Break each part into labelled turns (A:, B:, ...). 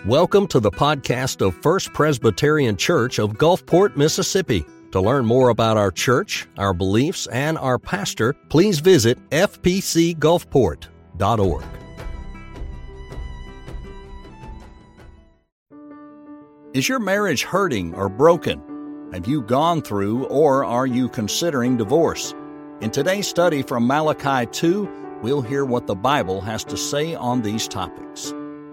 A: Welcome to the podcast of First Presbyterian Church of Gulfport, Mississippi. To learn more about our church, our beliefs, and our pastor, please visit fpcgulfport.org. Is your marriage hurting or broken? Have you gone through or are you considering divorce? In today's study from Malachi 2, we'll hear what the Bible has to say on these topics.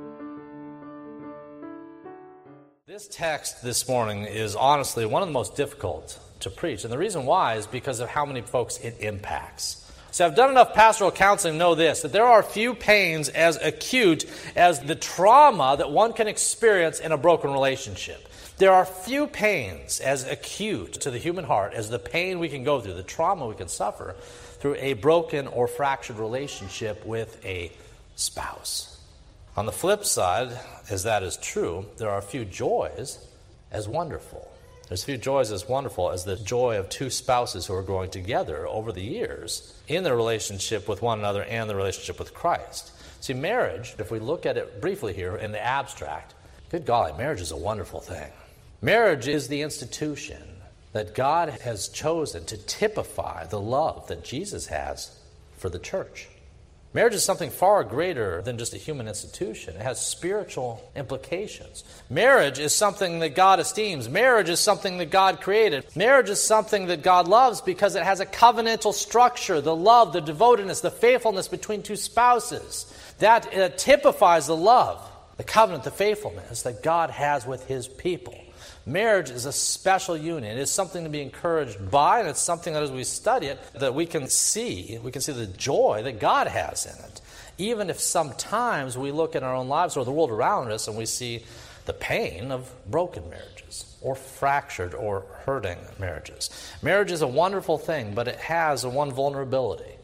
B: This text this morning is honestly one of the most difficult to preach, and the reason why is because of how many folks it impacts. So I've done enough pastoral counseling to know this, that there are few pains as acute as the trauma that one can experience in a broken relationship. There are few pains as acute to the human heart as the pain we can go through, the trauma we can suffer through a broken or fractured relationship with a spouse. On the flip side, as that is true, there are few joys as wonderful. There's few joys as wonderful as the joy of two spouses who are growing together over the years in their relationship with one another and the relationship with Christ. See, marriage, if we look at it briefly here in the abstract, good golly, marriage is a wonderful thing. Marriage is the institution that God has chosen to typify the love that Jesus has for the church. Marriage is something far greater than just a human institution. It has spiritual implications. Marriage is something that God esteems. Marriage is something that God created. Marriage is something that God loves because it has a covenantal structure, the love, the devotedness, the faithfulness between two spouses. That typifies the love, the covenant, the faithfulness that God has with His people. Marriage is a special union. It is something to be encouraged by, and it's something that as we study it, that we can see the joy that God has in it. Even if sometimes we look at our own lives or the world around us and we see the pain of broken marriages or fractured or hurting marriages. Marriage is a wonderful thing, but it has one vulnerability.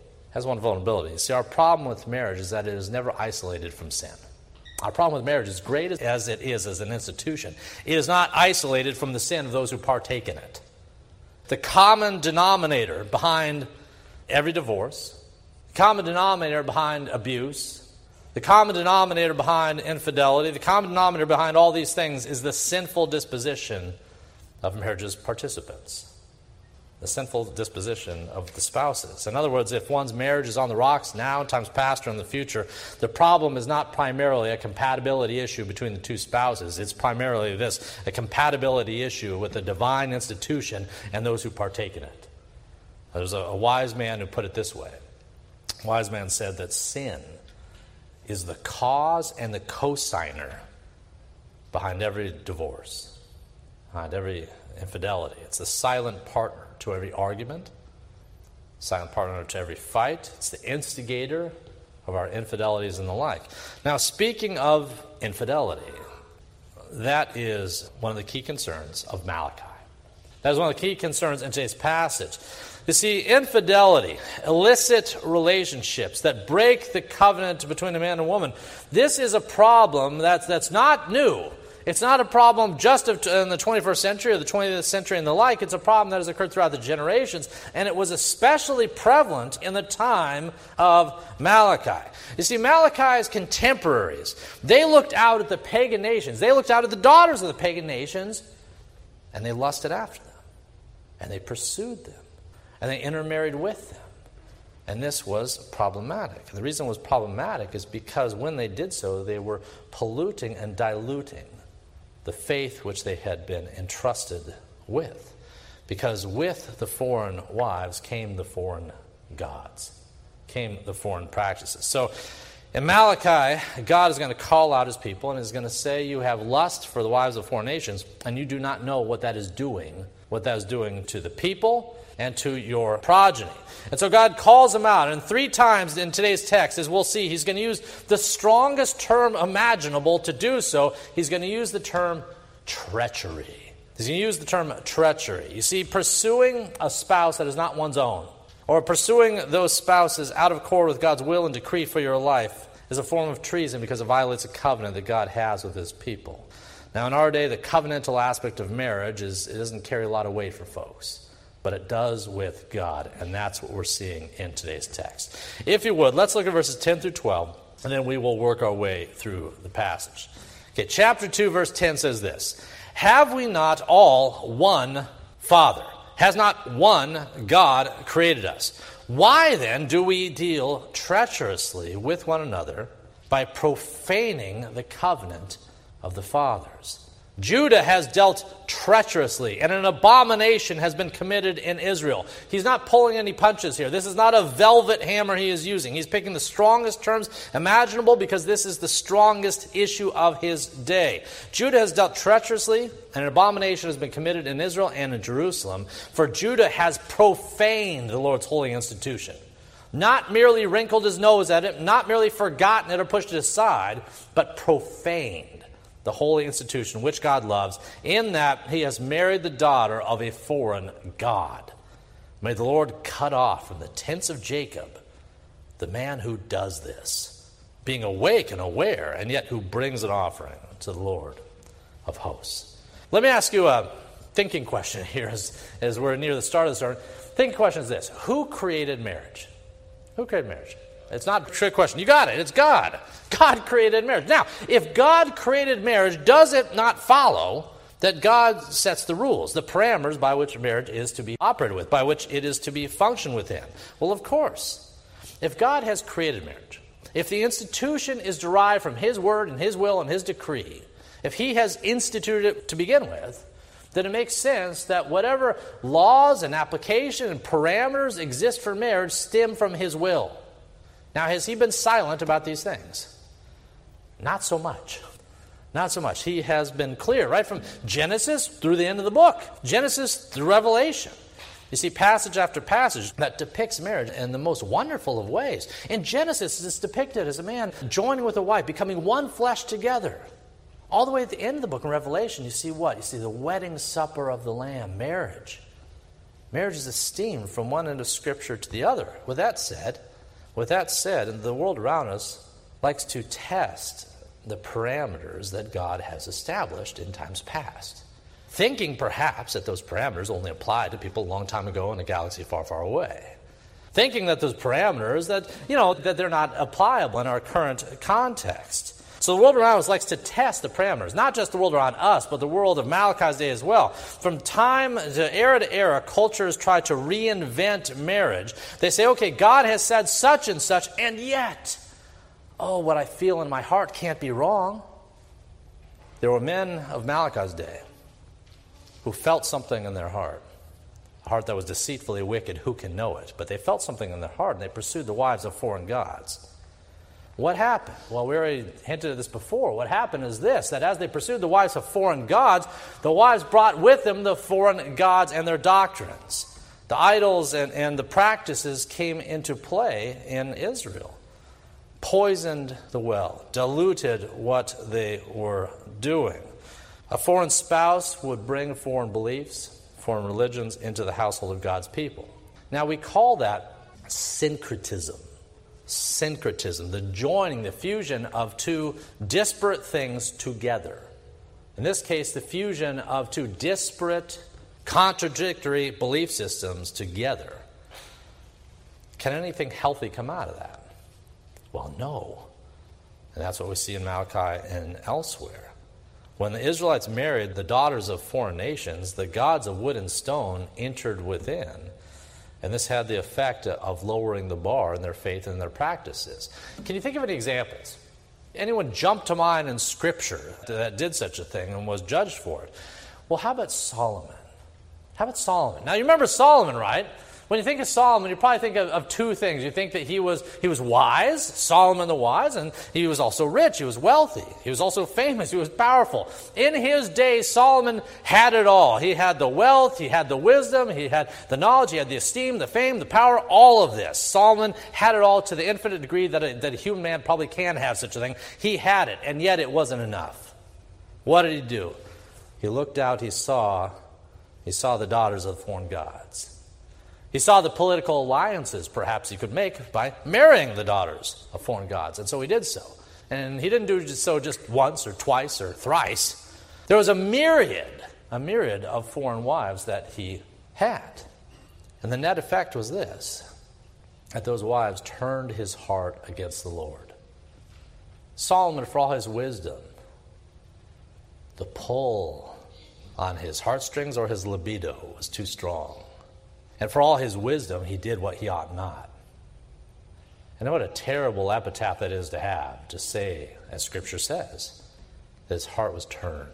B: See, our problem with marriage is that it is never isolated from sin. Our problem with marriage, as great as it is as an institution, it is not isolated from the sin of those who partake in it. The common denominator behind every divorce, the common denominator behind abuse, the common denominator behind infidelity, the common denominator behind all these things is the sinful disposition of marriage's participants. The sinful disposition of the spouses. In other words, if one's marriage is on the rocks now, times past, or in the future, the problem is not primarily a compatibility issue between the two spouses. It's primarily a compatibility issue with the divine institution and those who partake in it. There's a wise man who put it this way. A wise man said that sin is the cause and the cosigner behind every divorce, behind every infidelity. It's the silent partner to every argument, silent partner to every fight. It's the instigator of our infidelities and the like. Now, speaking of infidelity, that is one of the key concerns of Malachi. That is one of the key concerns in today's passage. You see, infidelity, illicit relationships that break the covenant between a man and woman, this is a problem that's not new. It's not a problem just in the 21st century or the 20th century and the like. It's a problem that has occurred throughout the generations, and it was especially prevalent in the time of Malachi. You see, Malachi's contemporaries, they looked out at the pagan nations. They looked out at the daughters of the pagan nations, and they lusted after them, and they pursued them, and they intermarried with them. And this was problematic. And the reason it was problematic is because when they did so, they were polluting and diluting the faith which they had been entrusted with. Because with the foreign wives came the foreign gods, came the foreign practices. So in Malachi, God is going to call out His people and is going to say, you have lust for the wives of foreign nations, and you do not know what that is doing to the people and to your progeny. And so God calls them out, and 3 times in today's text, as we'll see, He's going to use the strongest term imaginable to do so. He's going to use the term treachery. He's going to use the term treachery. You see, pursuing a spouse that is not one's own, or pursuing those spouses out of accord with God's will and decree for your life, is a form of treason because it violates a covenant that God has with His people. Now, in our day, the covenantal aspect of marriage it doesn't carry a lot of weight for folks. But it does with God, and that's what we're seeing in today's text. If you would, let's look at verses 10 through 12, and then we will work our way through the passage. Okay, chapter 2, verse 10 says this: Have we not all one Father? Has not one God created us? Why then do we deal treacherously with one another by profaning the covenant of the fathers? Judah has dealt treacherously, and an abomination has been committed in Israel. He's not pulling any punches here. This is not a velvet hammer he is using. He's picking the strongest terms imaginable because this is the strongest issue of his day. Judah has dealt treacherously, and an abomination has been committed in Israel and in Jerusalem, for Judah has profaned the Lord's holy institution. Not merely wrinkled his nose at it, not merely forgotten it or pushed it aside, but profaned the holy institution which God loves, in that he has married the daughter of a foreign god. May the Lord cut off from the tents of Jacob the man who does this, being awake and aware, and yet who brings an offering to the Lord of hosts. Let me ask you a thinking question here as we're near the start of the sermon. Thinking question is this: who created marriage? Who created marriage? It's not a trick question. You got it. It's God. God created marriage. Now, if God created marriage, does it not follow that God sets the rules, the parameters by which marriage is to be operated with, by which it is to be functioned within? Well, of course. If God has created marriage, if the institution is derived from His word and His will and His decree, if He has instituted it to begin with, then it makes sense that whatever laws and application and parameters exist for marriage stem from His will. Now, has He been silent about these things? Not so much. Not so much. He has been clear, right from Genesis through the end of the book. Genesis through Revelation. You see passage after passage that depicts marriage in the most wonderful of ways. In Genesis, it's depicted as a man joining with a wife, becoming one flesh together. All the way at the end of the book in Revelation, you see what? You see the wedding supper of the Lamb, marriage. Marriage is esteemed from one end of Scripture to the other. With that said, the world around us likes to test the parameters that God has established in times past, thinking perhaps that those parameters only applied to people a long time ago in a galaxy far, far away. Thinking that those parameters, that they're not applicable in our current context. So the world around us likes to test the parameters, not just the world around us, but the world of Malachi's day as well. From time to era, cultures try to reinvent marriage. They say, okay, God has said such, and yet, what I feel in my heart can't be wrong. There were men of Malachi's day who felt something in their heart, a heart that was deceitfully wicked, who can know it? But they felt something in their heart, and they pursued the wives of foreign gods. What happened? Well, we already hinted at this before. What happened is this, that as they pursued the wives of foreign gods, the wives brought with them the foreign gods and their doctrines. The idols and the practices came into play in Israel, poisoned the well, diluted what they were doing. A foreign spouse would bring foreign beliefs, foreign religions into the household of God's people. Now, we call that syncretism. Syncretism, the joining, the fusion of two disparate things together. In this case, the fusion of two disparate, contradictory belief systems together. Can anything healthy come out of that? Well, no. And that's what we see in Malachi and elsewhere. When the Israelites married the daughters of foreign nations, the gods of wood and stone entered within. And this had the effect of lowering the bar in their faith and their practices. Can you think of any examples? Anyone jump to mind in Scripture that did such a thing and was judged for it? Well, how about Solomon? Now, you remember Solomon, right? When you think of Solomon, you probably think of two things. You think that he was wise, Solomon the wise, and he was also rich, he was wealthy, he was also famous, he was powerful. In his day, Solomon had it all. He had the wealth, he had the wisdom, he had the knowledge, he had the esteem, the fame, the power, all of this. Solomon had it all to the infinite degree that a human man probably can have such a thing. He had it, and yet it wasn't enough. What did he do? He looked out, he saw the daughters of the foreign gods. He saw the political alliances perhaps he could make by marrying the daughters of foreign gods. And so he did so. And he didn't do so just once or twice or thrice. There was a myriad of foreign wives that he had. And the net effect was this, that those wives turned his heart against the Lord. Solomon, for all his wisdom, The pull on his heartstrings or his libido was too strong. And for all his wisdom, he did what he ought not. And what a terrible epitaph that is to have, to say, as Scripture says, that his heart was turned.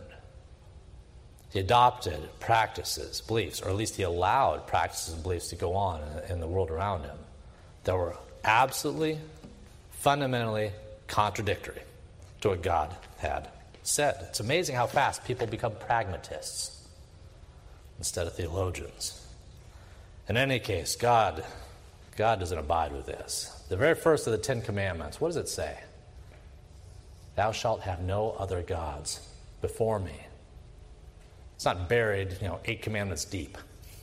B: He adopted practices, beliefs, or at least he allowed practices and beliefs to go on in the world around him that were absolutely, fundamentally contradictory to what God had said. It's amazing how fast people become pragmatists instead of theologians. In any case, God doesn't abide with this. The very first of the 10 Commandments, what does it say? Thou shalt have no other gods before me. It's not buried, 8 commandments deep.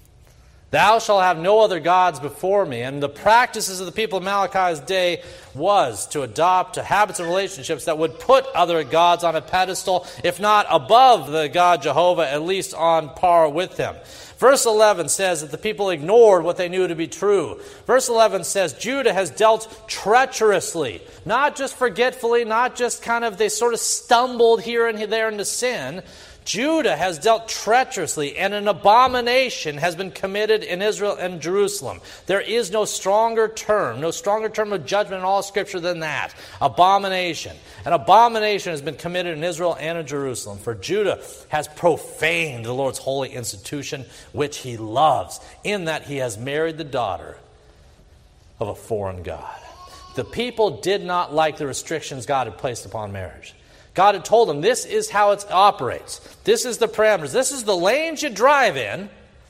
B: Thou shalt have no other gods before me. And the practices of the people of Malachi's day was to adopt habits and relationships that would put other gods on a pedestal, if not above the God Jehovah, at least on par with him. Verse 11 says that the people ignored what they knew to be true. Verse 11 says Judah has dealt treacherously, not just forgetfully, not just they sort of stumbled here and there into sin. Judah has dealt treacherously, and an abomination has been committed in Israel and Jerusalem. There is no stronger term of judgment in all Scripture than that. Abomination. An abomination has been committed in Israel and in Jerusalem, for Judah has profaned the Lord's holy institution, which he loves, in that he has married the daughter of a foreign god. The people did not like the restrictions God had placed upon marriage. God had told them, this is how it operates. This is the parameters. This is the lanes you drive in.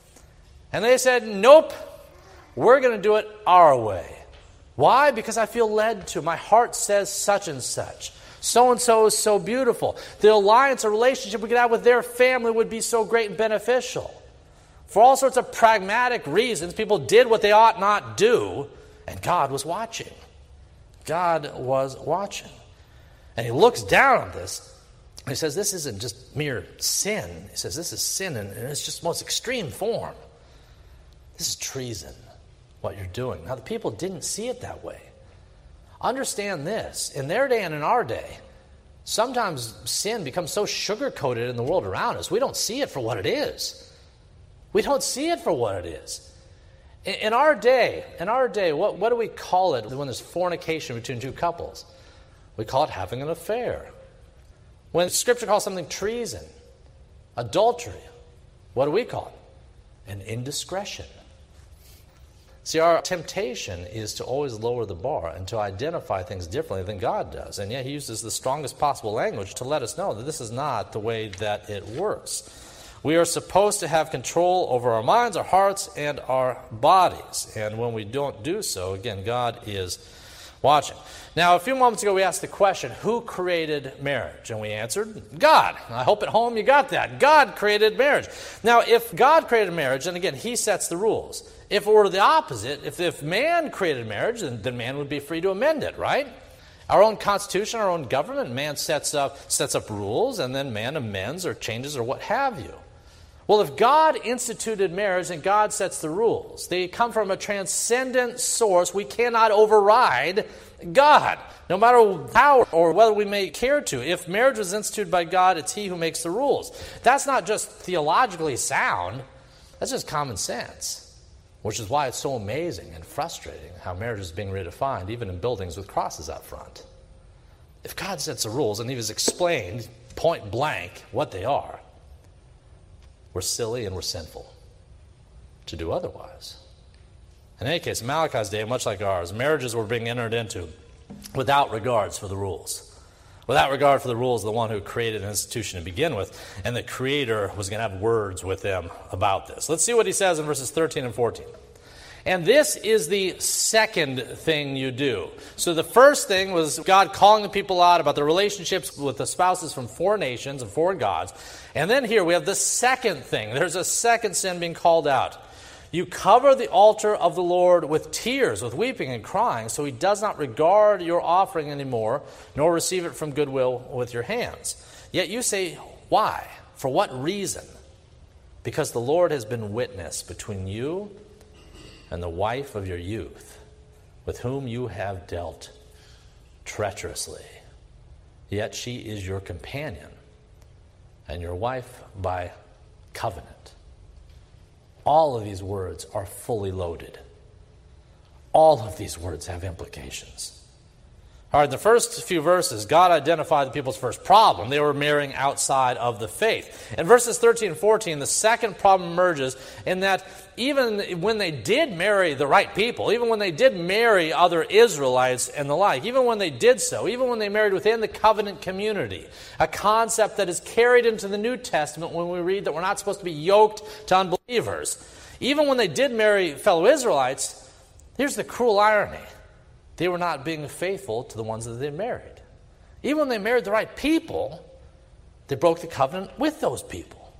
B: And they said, nope, we're going to do it our way. Why? Because I feel led to. My heart says such and such. So-and-so is so beautiful. The alliance or relationship we could have with their family would be so great and beneficial. For all sorts of pragmatic reasons, people did what they ought not do, and God was watching. God was watching. And he looks down on this, and he says, this isn't just mere sin. He says, this is sin in its just most extreme form. This is treason, what you're doing. Now, the people didn't see it that way. Understand this. In their day and in our day, sometimes sin becomes so sugar-coated in the world around us, we don't see it for what it is. We don't see it for what it is. In our day, what do we call it when there's fornication between two couples? We call it having an affair. When Scripture calls something treason, adultery, what do we call it? An indiscretion. See, our temptation is to always lower the bar and to identify things differently than God does. And yet he uses the strongest possible language to let us know that this is not the way that it works. We are supposed to have control over our minds, our hearts, and our bodies. And when we don't do so, again, God is watching. Now, a few moments ago, we asked the question, who created marriage? And we answered, God. I hope at home you got that. God created marriage. Now, if God created marriage, then again, he sets the rules. If it were the opposite, if man created marriage, then man would be free to amend it, right? Our own constitution, our own government, man sets up rules, and then man amends or changes or what have you. Well, if God instituted marriage and God sets the rules, they come from a transcendent source. We cannot override God, no matter how or whether we may care to. If marriage was instituted by God, it's he who makes the rules. That's not just theologically sound. That's just common sense, which is why it's so amazing and frustrating how marriage is being redefined, even in buildings with crosses out front. If God sets the rules and he has explained point blank what they are, we're silly and we're sinful to do otherwise. In any case, in Malachi's day, much like ours, marriages were being entered into without regards for the rules. Without regard for the rules of the one who created an institution to begin with, and the Creator was going to have words with them about this. Let's see what he says in verses 13 and 14. And this is the second thing you do. So the first thing was God calling the people out about the relationships with the spouses from foreign nations and foreign gods. And then here we have the second thing. There's a second sin being called out. You cover the altar of the Lord with tears, with weeping and crying, so he does not regard your offering anymore, nor receive it from goodwill with your hands. Yet you say, why? For what reason? Because the Lord has been witness between you and the wife of your youth, with whom you have dealt treacherously. Yet she is your companion and your wife by covenant. All of these words are fully loaded. All of these words have implications. All right, in the first few verses, God identified the people's first problem. They were marrying outside of the faith. In verses 13 and 14, the second problem emerges in that even when they did marry the right people, even when they did marry other Israelites and the like, even when they did so, even when they married within the covenant community, a concept that is carried into the New Testament when we read that we're not supposed to be yoked to unbelievers. Even when they did marry fellow Israelites, here's the cruel irony. They were not being faithful to the ones that they married. Even when they married the right people, they broke the covenant with those people.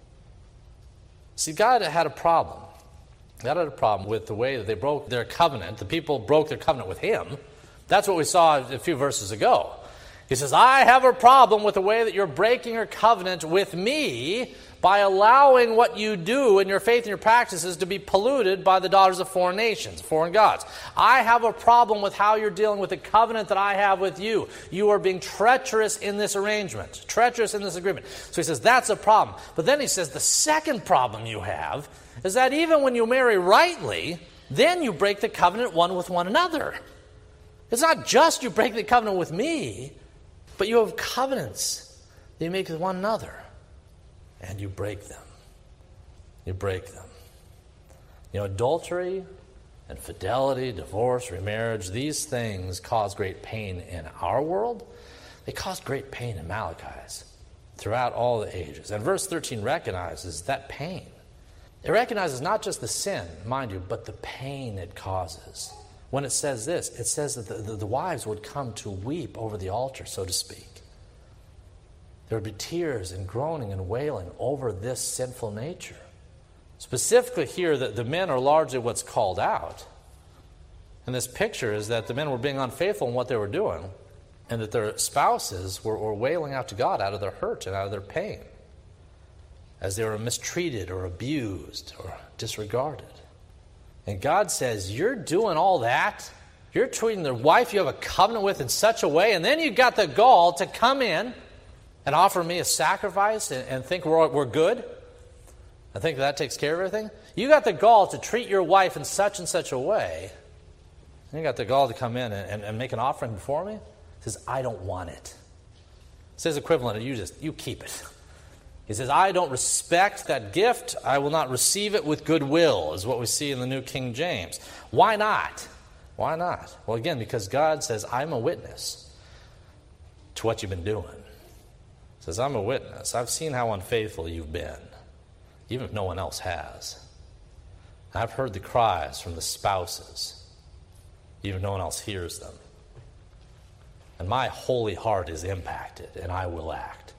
B: See, God had a problem. God had a problem with the way that they broke their covenant. The people broke their covenant with Him. That's what we saw a few verses ago. He says, I have a problem with the way that you're breaking your covenant with me by allowing what you do in your faith and your practices to be polluted by the daughters of foreign nations, foreign gods. I have a problem with how you're dealing with the covenant that I have with you. You are being treacherous in this arrangement, treacherous in this agreement. So he says, that's a problem. But then he says, the second problem you have is that even when you marry rightly, then you break the covenant one with one another. It's not just you break the covenant with me, but you have covenants that you make with one another. And you break them. You break them. You know, adultery, infidelity, divorce, remarriage, these things cause great pain in our world. They cause great pain in Malachi's throughout all the ages. And verse 13 recognizes that pain. It recognizes not just the sin, mind you, but the pain it causes. When it says this, it says that the wives would come to weep over the altar, so to speak. There would be tears and groaning and wailing over this sinful nature. Specifically here, the men are largely what's called out. And this picture is that the men were being unfaithful in what they were doing, and that their spouses were wailing out to God out of their hurt and out of their pain as they were mistreated or abused or disregarded. And God says, you're doing all that. You're treating the wife you have a covenant with in such a way, and then you got the gall to come in and offer me a sacrifice and think we're good? I think that takes care of everything? You got the gall to treat your wife in such and such a way, and you got the gall to come in and make an offering before me? He says, I don't want it. It says equivalent of you keep it. He says, I don't respect that gift. I will not receive it with goodwill, is what we see in the New King James. Why not? Why not? Well, again, because God says, I'm a witness to what you've been doing. He says, I'm a witness. I've seen how unfaithful you've been, even if no one else has. I've heard the cries from the spouses, even if no one else hears them. And my holy heart is impacted, and I will act.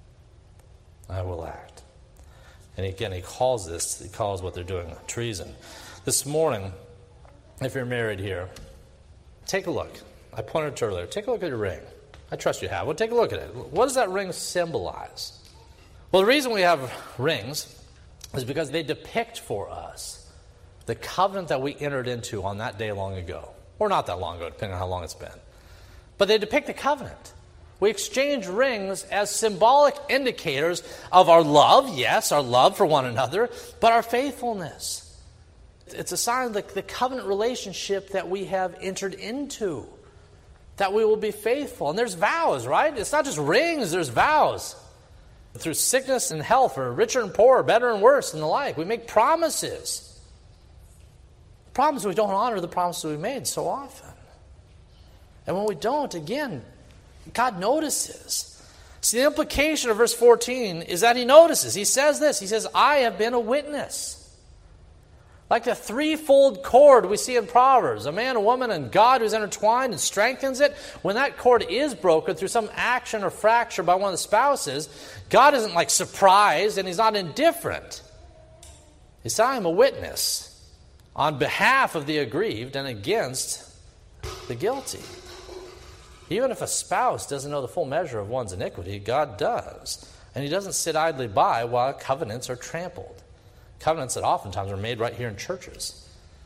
B: I will act. And again, he calls what they're doing treason. This morning, if you're married here, take a look. I pointed to earlier. Take a look at your ring. I trust you have. Well, take a look at it. What does that ring symbolize? Well, the reason we have rings is because they depict for us the covenant that we entered into on that day long ago. Or not that long ago, depending on how long it's been. But they depict the covenant. We exchange rings as symbolic indicators of our love, yes, our love for one another, but our faithfulness. It's a sign of the covenant relationship that we have entered into, that we will be faithful. And there's vows, right? It's not just rings, there's vows. Through sickness and health, or richer and poorer, better and worse, and the like. We make promises. The problem is we don't honor the promises we made so often. And when we don't, again, God notices. See, the implication of verse 14 is that He notices. He says this. He says, I have been a witness. Like the threefold cord we see in Proverbs, a man, a woman, and God who's intertwined and strengthens it. When that cord is broken through some action or fracture by one of the spouses, God isn't like surprised and He's not indifferent. He says, I am a witness on behalf of the aggrieved and against the guilty. Even if a spouse doesn't know the full measure of one's iniquity, God does. And He doesn't sit idly by while covenants are trampled. Covenants that oftentimes are made right here in churches.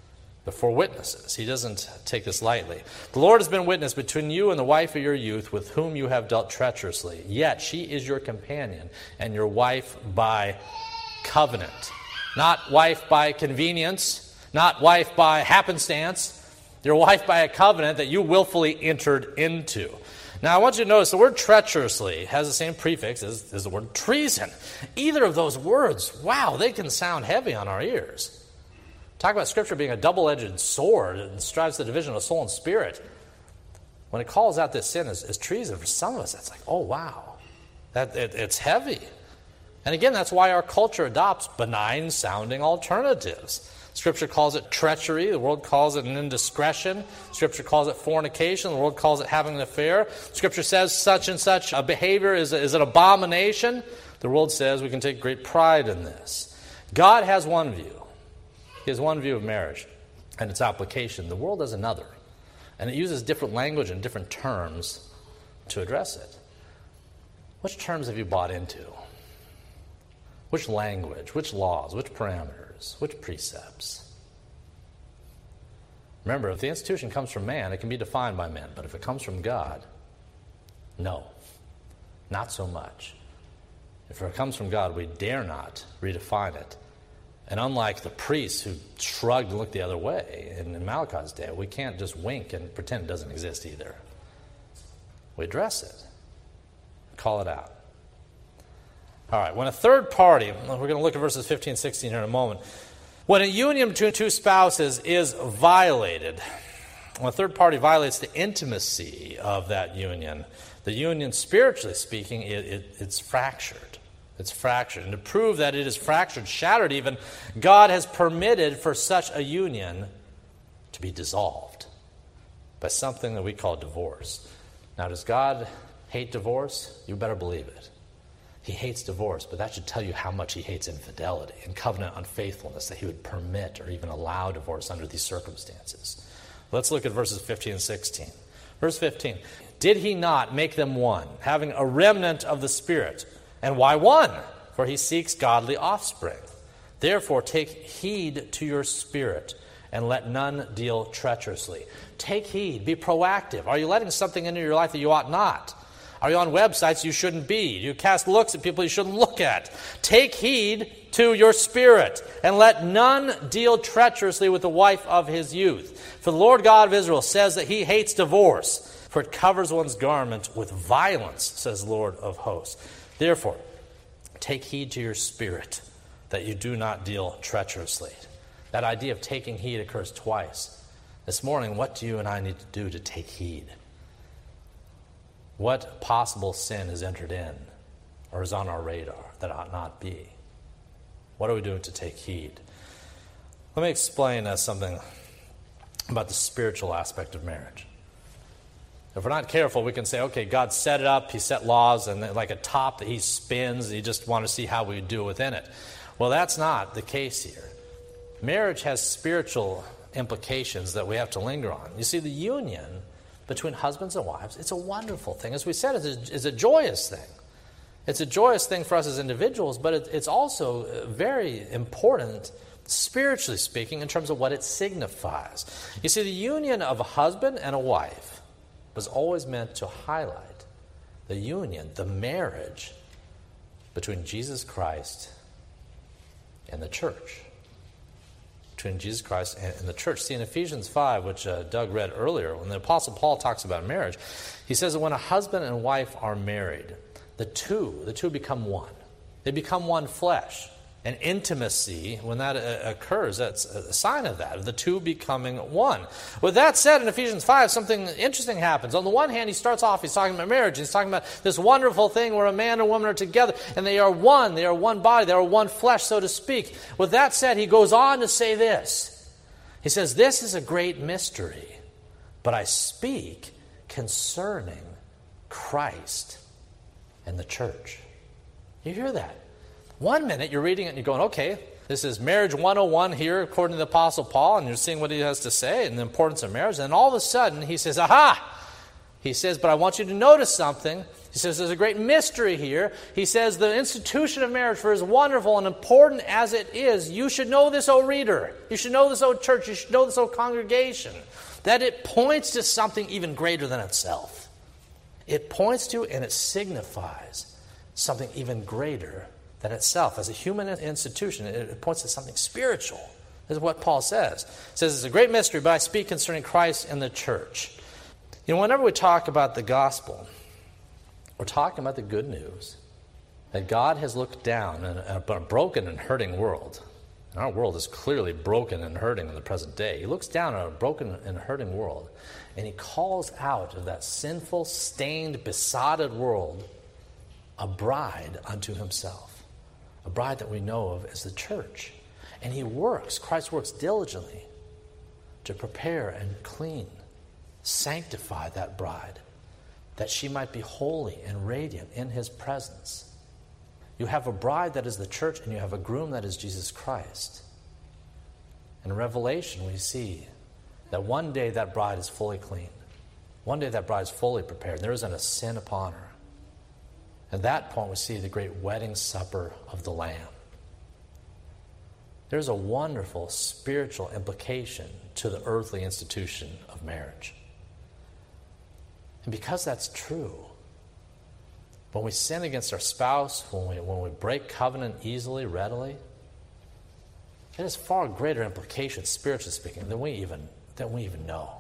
B: before witnesses. He doesn't take this lightly. The Lord has been witness between you and the wife of your youth, with whom you have dealt treacherously. Yet she is your companion and your wife by covenant. Not wife by convenience, not wife by happenstance. Your wife by a covenant that you willfully entered into. Now I want you to notice the word treacherously has the same prefix as the word treason. Either of those words, wow, they can sound heavy on our ears. Talk about Scripture being a double-edged sword and strives the division of soul and spirit. When it calls out this sin as treason, for some of us, that's like, oh, wow. It's heavy. And again, that's why our culture adopts benign-sounding alternatives. Scripture calls it treachery. The world calls it an indiscretion. Scripture calls it fornication. The world calls it having an affair. Scripture says such and such a behavior is an abomination. The world says we can take great pride in this. God has one view. He has one view of marriage and its application. The world has another. And it uses different language and different terms to address it. Which terms have you bought into? Which language? Which laws? Which parameters? Which precepts? Remember, if the institution comes from man, it can be defined by men. But if it comes from God, no, not so much. If it comes from God, we dare not redefine it. And unlike the priests who shrugged and looked the other way in Malachi's day, we can't just wink and pretend it doesn't exist either. We address it. Call it out. All right, when a third party, we're going to look at verses 15 and 16 here in a moment. When a union between two spouses is violated, when a third party violates the intimacy of that union, the union, spiritually speaking, it's fractured. It's fractured. And to prove that it is fractured, shattered even, God has permitted for such a union to be dissolved by something that we call divorce. Now, does God hate divorce? You better believe it. He hates divorce, but that should tell you how much he hates infidelity and covenant unfaithfulness, that he would permit or even allow divorce under these circumstances. Let's look at verses 15 and 16. Verse 15, did he not make them one, having a remnant of the Spirit? And why one? For he seeks godly offspring. Therefore, take heed to your spirit, and let none deal treacherously. Take heed. Be proactive. Are you letting something into your life that you ought not? Are you on websites you shouldn't be? Do you cast looks at people you shouldn't look at? Take heed to your spirit, and let none deal treacherously with the wife of his youth. For the Lord God of Israel says that he hates divorce, for it covers one's garment with violence, says the Lord of hosts. Therefore, take heed to your spirit, that you do not deal treacherously. That idea of taking heed occurs twice. This morning, what do you and I need to do to take heed? What possible sin has entered in or is on our radar that ought not be? What are we doing to take heed? Let me explain something about the spiritual aspect of marriage. If we're not careful, we can say, okay, God set it up, he set laws, and like a top that he spins, you just want to see how we do within it. Well, that's not the case here. Marriage has spiritual implications that we have to linger on. You see, the union between husbands and wives, it's a wonderful thing. As we said, it's a joyous thing. It's a joyous thing for us as individuals, but it's also very important, spiritually speaking, in terms of what it signifies. You see, the union of a husband and a wife was always meant to highlight the union, the marriage between Jesus Christ and the church. Between Jesus Christ and the church. See, in Ephesians 5, which Doug read earlier, when the Apostle Paul talks about marriage, he says that when a husband and wife are married, the two become one. They become one flesh. And intimacy, when that occurs, that's a sign of that, of the two becoming one. With that said, in Ephesians 5, something interesting happens. On the one hand, he starts off, he's talking about marriage. He's talking about this wonderful thing where a man and woman are together, and they are one body, they are one flesh, so to speak. With that said, he goes on to say this. He says, this is a great mystery, but I speak concerning Christ and the church. You hear that? One minute you're reading it and you're going, okay, this is marriage 101 here according to the Apostle Paul, and you're seeing what he has to say and the importance of marriage. And all of a sudden he says, aha! He says, but I want you to notice something. He says there's a great mystery here. He says the institution of marriage, for as wonderful and important as it is, you should know this, O reader. You should know this, O church. You should know this, O congregation. That it points to something even greater than itself. It points to and it signifies something even greater than itself. As a human institution, it points to something spiritual. This is what Paul says. He says it's a great mystery, but I speak concerning Christ and the church. You know, whenever we talk about the gospel, we're talking about the good news that God has looked down on a broken and hurting world. And our world is clearly broken and hurting in the present day. He looks down on a broken and hurting world, and he calls out of that sinful, stained, besotted world a bride unto himself, a bride that we know of as the church. And Christ works diligently to prepare and clean, sanctify that bride, that she might be holy and radiant in his presence. You have a bride that is the church, and you have a groom that is Jesus Christ. In Revelation, we see that one day that bride is fully clean. One day that bride is fully prepared. There isn't a sin upon her. At that point, we see the great wedding supper of the Lamb. There's a wonderful spiritual implication to the earthly institution of marriage. And because that's true, when we sin against our spouse, when we break covenant easily, readily, it has far greater implications, spiritually speaking, than we even know.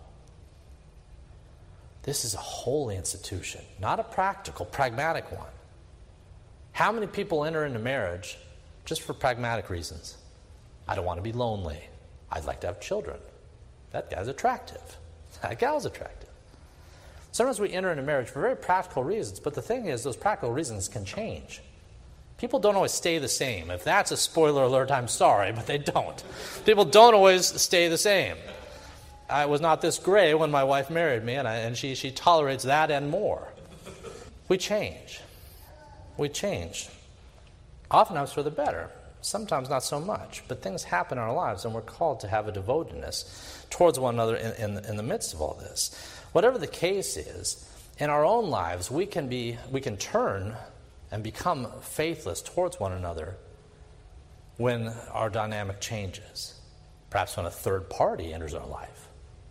B: This is a holy institution, not a practical, pragmatic one. How many people enter into marriage just for pragmatic reasons? I don't want to be lonely. I'd like to have children. That guy's attractive. That gal's attractive. Sometimes we enter into marriage for very practical reasons, but the thing is, those practical reasons can change. People don't always stay the same. If that's a spoiler alert, I'm sorry, but they don't. People don't always stay the same. I was not this gray when my wife married me, and she tolerates that and more. We change. We change. Oftentimes for the better. Sometimes not so much. But things happen in our lives, and we're called to have a devotedness towards one another in the midst of all this. Whatever the case is, in our own lives, we can turn and become faithless towards one another when our dynamic changes. Perhaps when a third party enters our life.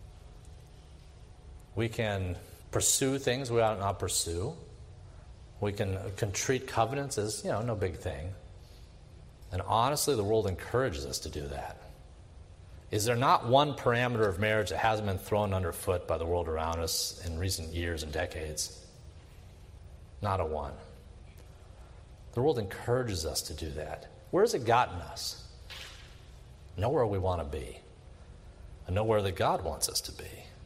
B: We can pursue things we ought not pursue. We can treat covenants as, no big thing. And honestly, the world encourages us to do that. Is there not one parameter of marriage that hasn't been thrown underfoot by the world around us in recent years and decades? Not a one. The world encourages us to do that. Where has it gotten us? Nowhere we want to be. And nowhere that God wants us to be.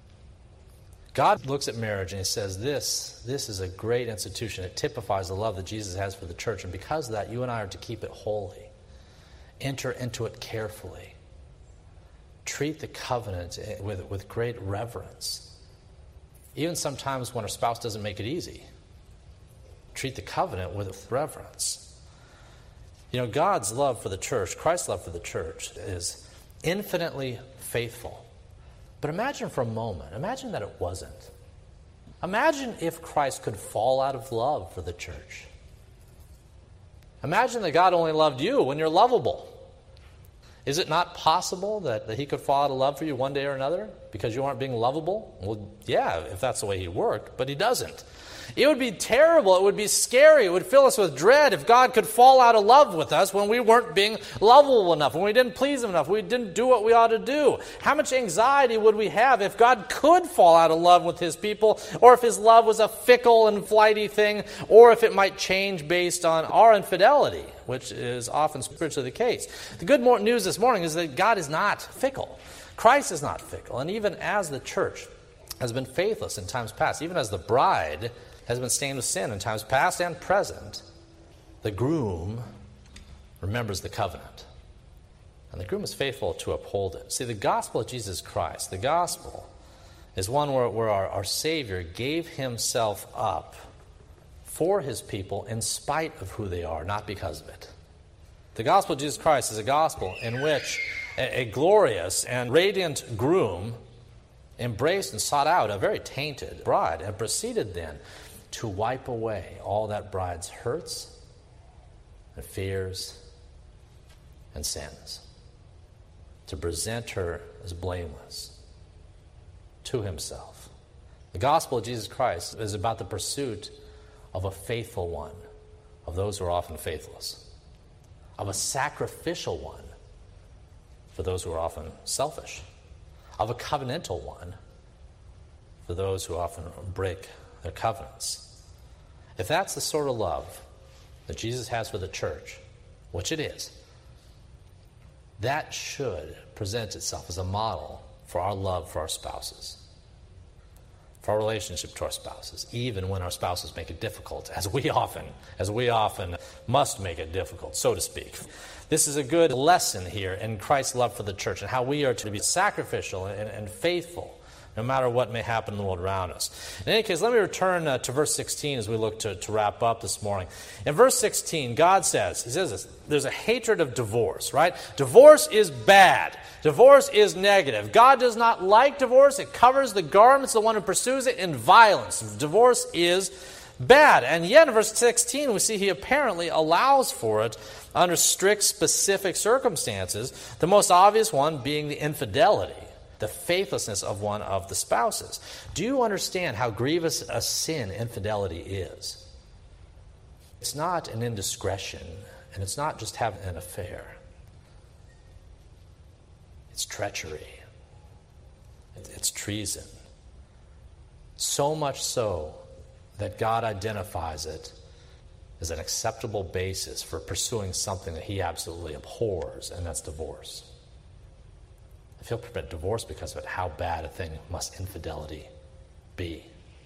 B: God looks at marriage and he says, this is a great institution. It typifies the love that Jesus has for the church. And because of that, you and I are to keep it holy. Enter into it carefully. Treat the covenant with great reverence. Even sometimes when our spouse doesn't make it easy. Treat the covenant with reverence. God's love for the church, Christ's love for the church, is infinitely faithful. But imagine for a moment, imagine that it wasn't. Imagine if Christ could fall out of love for the church. Imagine that God only loved you when you're lovable. Is it not possible that he could fall out of love for you one day or another because you aren't being lovable? Well, yeah, if that's the way he worked, but he doesn't. It would be terrible. It would be scary. It would fill us with dread if God could fall out of love with us when we weren't being lovable enough, when we didn't please him enough, we didn't do what we ought to do. How much anxiety would we have if God could fall out of love with his people, or if his love was a fickle and flighty thing, or if it might change based on our infidelity, which is often spiritually the case. The good news this morning is that God is not fickle. Christ is not fickle. And even as the church has been faithless in times past, even as the bride has been stained with sin in times past and present, the groom remembers the covenant. And the groom is faithful to uphold it. See, the gospel of Jesus Christ, the gospel, is one where our Savior gave himself up for his people in spite of who they are, not because of it. The gospel of Jesus Christ is a gospel in which a glorious and radiant groom embraced and sought out a very tainted bride and proceeded then to wipe away all that bride's hurts and fears and sins, to present her as blameless to himself. The gospel of Jesus Christ is about the pursuit of a faithful one, of those who are often faithless, of a sacrificial one for those who are often selfish, of a covenantal one for those who often break their covenants. If that's the sort of love that Jesus has for the church, which it is, that should present itself as a model for our love for our spouses, for our relationship to our spouses, even when our spouses make it difficult, as we often must make it difficult, so to speak. This is a good lesson here in Christ's love for the church and how we are to be sacrificial and faithful no matter what may happen in the world around us. In any case, let me return to verse 16 as we look to wrap up this morning. In verse 16, God says, he says this, there's a hatred of divorce, right? Divorce is bad. Divorce is negative. God does not like divorce. It covers the garments of the one who pursues it in violence. Divorce is bad. And yet in verse 16, we see he apparently allows for it under strict, specific circumstances, the most obvious one being the infidelity, the faithlessness of one of the spouses. Do you understand how grievous a sin infidelity is? It's not an indiscretion, and it's not just having an affair. It's treachery. It's treason. So much so that God identifies it as an acceptable basis for pursuing something that he absolutely abhors, and that's divorce. If he'll permit divorce because of it, how bad a thing must infidelity be?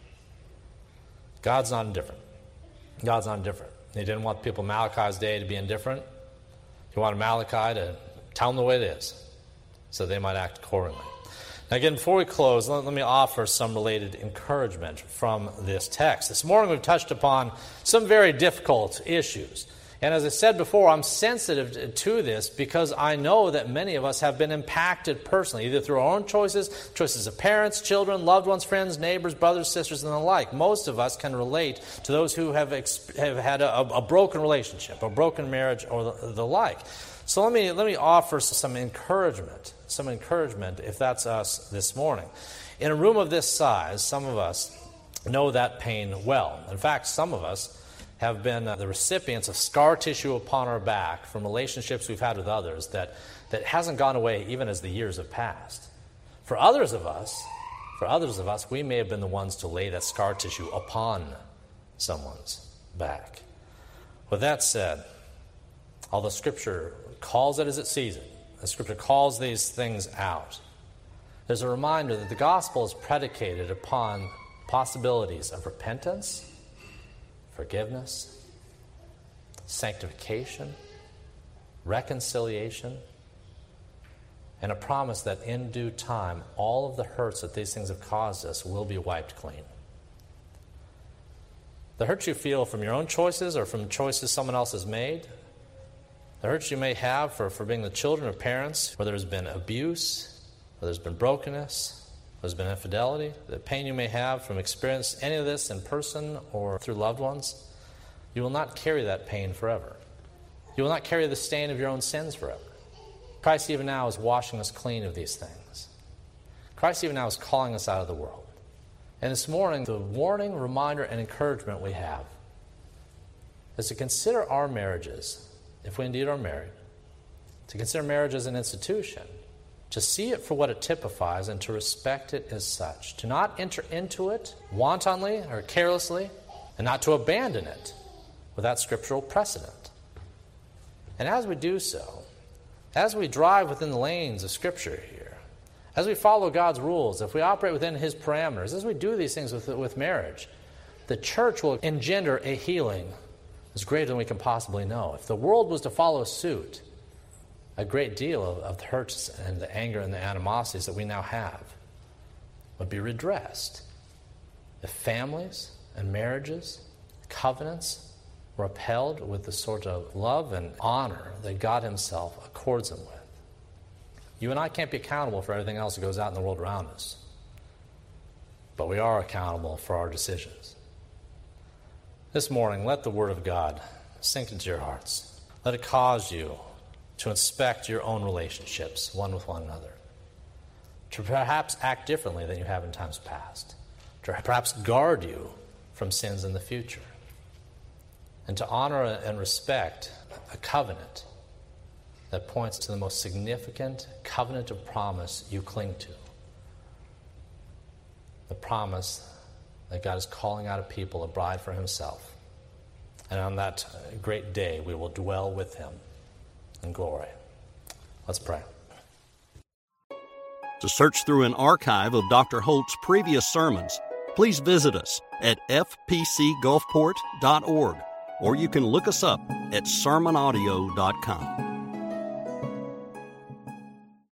B: God's not indifferent. God's not indifferent. He didn't want people Malachi's day to be indifferent. He wanted Malachi to tell them the way it is so they might act accordingly. Now again, before we close, let me offer some related encouragement from this text. This morning we've touched upon some very difficult issues. And as I said before, I'm sensitive to this because I know that many of us have been impacted personally, either through our own choices of parents, children, loved ones, friends, neighbors, brothers, sisters, and the like. Most of us can relate to those who have had a broken relationship, a broken marriage, or the like. So let me offer some encouragement, if that's us this morning. In a room of this size, some of us know that pain well. In fact, some of us have been the recipients of scar tissue upon our back from relationships we've had with others that hasn't gone away even as the years have passed. For others of us, we may have been the ones to lay that scar tissue upon someone's back. With that said, although Scripture calls it as it sees it, the Scripture calls these things out, there's a reminder that the gospel is predicated upon possibilities of repentance, forgiveness, sanctification, reconciliation, and a promise that in due time, all of the hurts that these things have caused us will be wiped clean. The hurts you feel from your own choices or from choices someone else has made, the hurts you may have for being the children of parents where there's been abuse, where there's been brokenness, there's been infidelity, the pain you may have from experiencing any of this in person or through loved ones, you will not carry that pain forever. You will not carry the stain of your own sins forever. Christ even now is washing us clean of these things. Christ even now is calling us out of the world. And this morning, the warning, reminder, and encouragement we have is to consider our marriages, if we indeed are married, to consider marriage as an institution, to see it for what it typifies and to respect it as such, to not enter into it wantonly or carelessly, and not to abandon it without scriptural precedent. And as we do so, as we drive within the lanes of Scripture here, as we follow God's rules, if we operate within His parameters, as we do these things with marriage, the church will engender a healing as greater than we can possibly know. If the world was to follow suit, a great deal of the hurts and the anger and the animosities that we now have would be redressed. If families and marriages, covenants, were upheld with the sort of love and honor that God Himself accords them with. You and I can't be accountable for everything else that goes out in the world around us. But we are accountable for our decisions. This morning, let the Word of God sink into your hearts. Let it cause you to inspect your own relationships, one with one another, to perhaps act differently than you have in times past, to perhaps guard you from sins in the future, and to honor and respect a covenant that points to the most significant covenant of promise you cling to. The promise that God is calling out a people, a bride for himself. And on that great day, we will dwell with him in glory. Let's pray.
A: To search through an archive of Dr. Holt's previous sermons, please visit us at fpcgulfport.org, or you can look us up at sermonaudio.com.